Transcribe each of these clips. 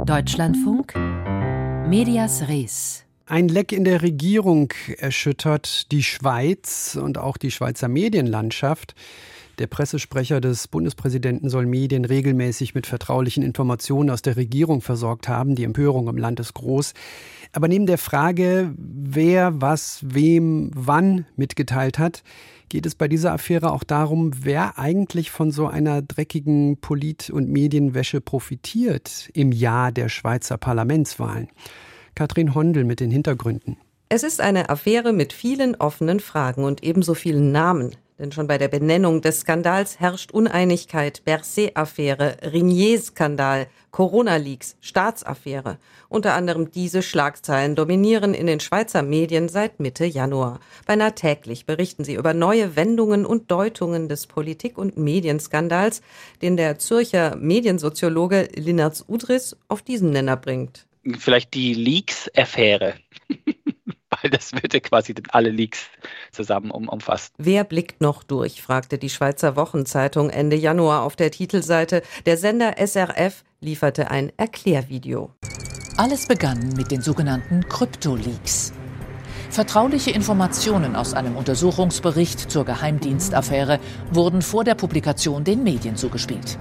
Deutschlandfunk, Medias Res. Ein Leck in der Regierung erschüttert die Schweiz und auch die Schweizer Medienlandschaft. Der Pressesprecher des Bundespräsidenten soll Medien regelmäßig mit vertraulichen Informationen aus der Regierung versorgt haben. Die Empörung im Land ist groß. Aber neben der Frage, wer was wem wann mitgeteilt hat, geht es bei dieser Affäre auch darum, wer eigentlich von so einer dreckigen Polit- und Medienwäsche profitiert im Jahr der Schweizer Parlamentswahlen. Katrin Hondel mit den Hintergründen. Es ist eine Affäre mit vielen offenen Fragen und ebenso vielen Namen. Denn schon bei der Benennung des Skandals herrscht Uneinigkeit. Berset-Affäre, Ringier-Skandal, Corona-Leaks, Staatsaffäre. Unter anderem diese Schlagzeilen dominieren in den Schweizer Medien seit Mitte Januar. Beinahe täglich berichten sie über neue Wendungen und Deutungen des Politik- und Medienskandals, den der Zürcher Mediensoziologe Linertz Udris auf diesen Nenner bringt. Vielleicht die Leaks-Affäre. Weil das würde quasi alle Leaks zusammen umfassen. Wer blickt noch durch, fragte die Schweizer Wochenzeitung Ende Januar auf der Titelseite. Der Sender SRF lieferte ein Erklärvideo. Alles begann mit den sogenannten Krypto-Leaks. Vertrauliche Informationen aus einem Untersuchungsbericht zur Geheimdienstaffäre wurden vor der Publikation den Medien zugespielt.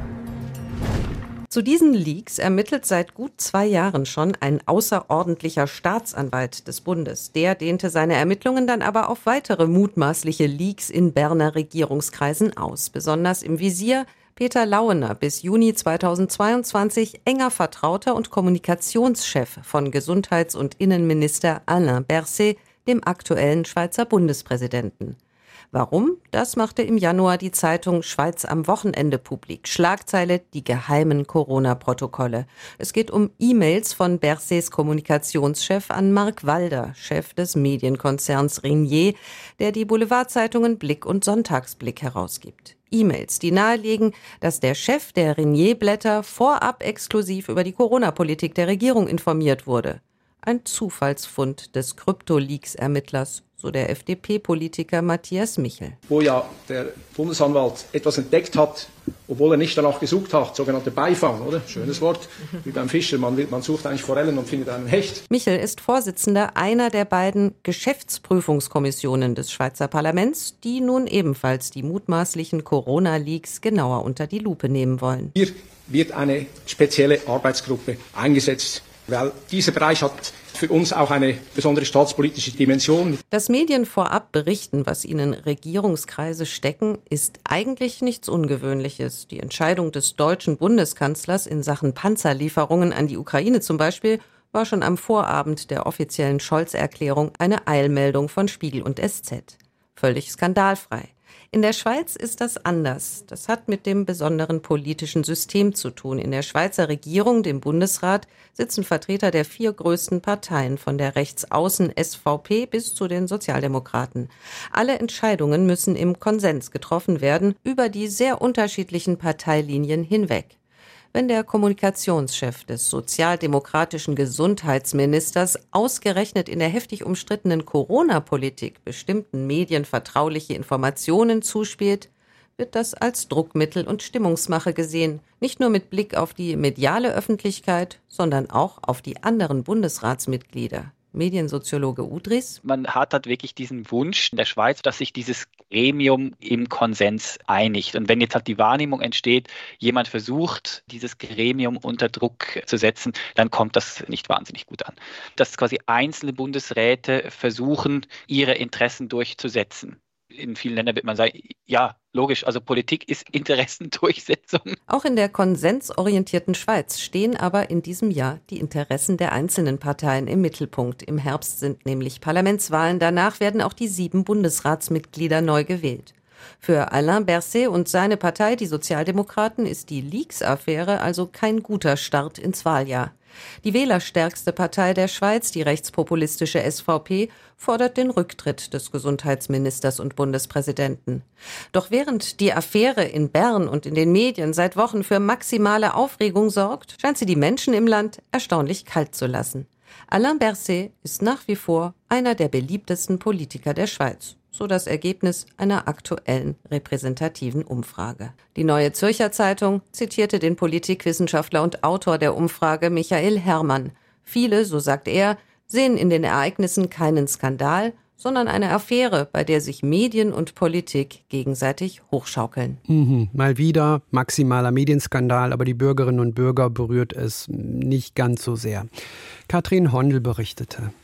Zu diesen Leaks ermittelt seit gut 2 Jahren schon ein außerordentlicher Staatsanwalt des Bundes. Der dehnte seine Ermittlungen dann aber auf weitere mutmaßliche Leaks in Berner Regierungskreisen aus. Besonders im Visier Peter Lauener, bis Juni 2022 enger Vertrauter und Kommunikationschef von Gesundheits- und Innenminister Alain Berset, dem aktuellen Schweizer Bundespräsidenten. Warum? Das machte im Januar die Zeitung Schweiz am Wochenende publik. Schlagzeile: Die geheimen Corona-Protokolle. Es geht um E-Mails von Bersets Kommunikationschef an Mark Walder, Chef des Medienkonzerns Ringier, der die Boulevardzeitungen Blick und Sonntagsblick herausgibt. E-Mails, die nahelegen, dass der Chef der Ringier-Blätter vorab exklusiv über die Corona-Politik der Regierung informiert wurde. Ein Zufallsfund des Krypto-Leaks-Ermittlers, so der FDP-Politiker Matthias Michel. Wo ja der Bundesanwalt etwas entdeckt hat, obwohl er nicht danach gesucht hat, sogenannte Beifang, oder? Schönes Wort, wie beim Fischer, man sucht eigentlich Forellen und findet einen Hecht. Michel ist Vorsitzender einer der beiden Geschäftsprüfungskommissionen des Schweizer Parlaments, die nun ebenfalls die mutmaßlichen Corona-Leaks genauer unter die Lupe nehmen wollen. Hier wird eine spezielle Arbeitsgruppe eingesetzt, weil dieser Bereich hat für uns auch eine besondere staatspolitische Dimension. Dass Medien vorab berichten, was ihnen Regierungskreise stecken, ist eigentlich nichts Ungewöhnliches. Die Entscheidung des deutschen Bundeskanzlers in Sachen Panzerlieferungen an die Ukraine zum Beispiel war schon am Vorabend der offiziellen Scholz-Erklärung eine Eilmeldung von Spiegel und SZ. Völlig skandalfrei. In der Schweiz ist das anders. Das hat mit dem besonderen politischen System zu tun. In der Schweizer Regierung, dem Bundesrat, sitzen Vertreter der 4 größten Parteien, von der rechtsaußen SVP bis zu den Sozialdemokraten. Alle Entscheidungen müssen im Konsens getroffen werden, über die sehr unterschiedlichen Parteilinien hinweg. Wenn der Kommunikationschef des sozialdemokratischen Gesundheitsministers ausgerechnet in der heftig umstrittenen Corona-Politik bestimmten Medien vertrauliche Informationen zuspielt, wird das als Druckmittel und Stimmungsmache gesehen, nicht nur mit Blick auf die mediale Öffentlichkeit, sondern auch auf die anderen Bundesratsmitglieder. Mediensoziologe Udris. Man hat halt wirklich diesen Wunsch in der Schweiz, dass sich dieses Gremium im Konsens einigt. Und wenn jetzt halt die Wahrnehmung entsteht, jemand versucht, dieses Gremium unter Druck zu setzen, dann kommt das nicht wahnsinnig gut an. Dass quasi einzelne Bundesräte versuchen, ihre Interessen durchzusetzen. In vielen Ländern wird man sagen, ja, logisch, also Politik ist Interessendurchsetzung. Auch in der konsensorientierten Schweiz stehen aber in diesem Jahr die Interessen der einzelnen Parteien im Mittelpunkt. Im Herbst sind nämlich Parlamentswahlen, danach werden auch die 7 Bundesratsmitglieder neu gewählt. Für Alain Berset und seine Partei, die Sozialdemokraten, ist die Leaks-Affäre also kein guter Start ins Wahljahr. Die wählerstärkste Partei der Schweiz, die rechtspopulistische SVP, fordert den Rücktritt des Gesundheitsministers und Bundespräsidenten. Doch während die Affäre in Bern und in den Medien seit Wochen für maximale Aufregung sorgt, scheint sie die Menschen im Land erstaunlich kalt zu lassen. Alain Berset ist nach wie vor einer der beliebtesten Politiker der Schweiz. so das Ergebnis einer aktuellen repräsentativen Umfrage. Die Neue Zürcher Zeitung zitierte den Politikwissenschaftler und Autor der Umfrage Michael Herrmann. Viele, so sagt er, sehen in den Ereignissen keinen Skandal, sondern eine Affäre, bei der sich Medien und Politik gegenseitig hochschaukeln. Mal wieder maximaler Medienskandal, aber die Bürgerinnen und Bürger berührt es nicht ganz so sehr. Katrin Hondel berichtete.